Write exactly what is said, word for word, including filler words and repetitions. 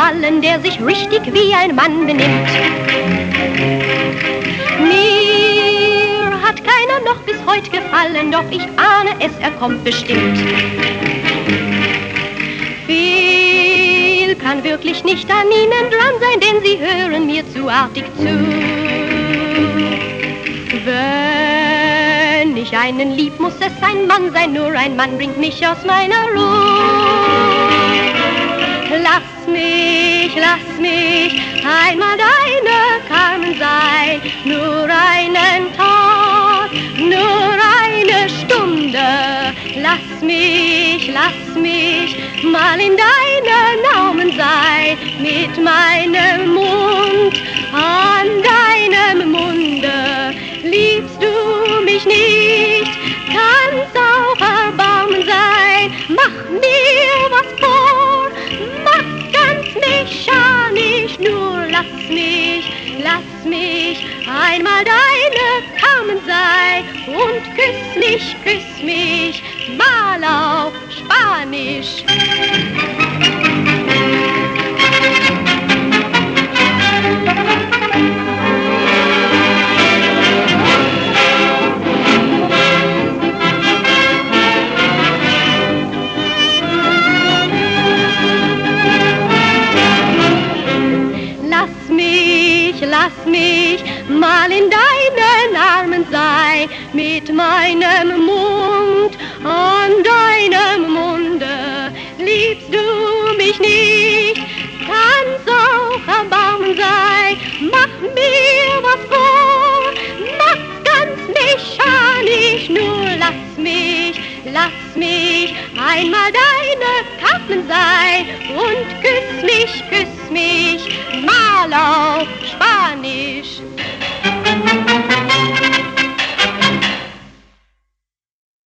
gefallen, der sich richtig wie ein Mann benimmt. Mir hat keiner noch bis heute gefallen, doch ich ahne es, er kommt bestimmt. Viel kann wirklich nicht an ihnen dran sein, denn sie hören mir zu artig zu. Wenn ich einen lieb, muss es ein Mann sein, nur ein Mann bringt mich aus meiner Ruhe. Lass mich, lass mich einmal deine Carmen sein, nur einen Tag, nur eine Stunde. Lass mich, lass mich mal in deinen Armen sein, mit meinem Mund an deinem Munde. Liebst du mich nicht, kann's auch Erbarmen sein. Mach mir was vor, mach ganz mechanisch, nur lass mich, lass mich einmal deine Carmen sein und küss mich, küss mich mal auf Spanisch. Lass mich mal in deinen Armen sein, mit meinem Mund an deinem Munde. Liebst du mich nicht, kann's auch Erbarmen sein. Mach mir was vor, mach's ganz mechanisch, nur lass mich, lass mich einmal deine Carmen sein und küss mich, küss mich mal auf Spanisch.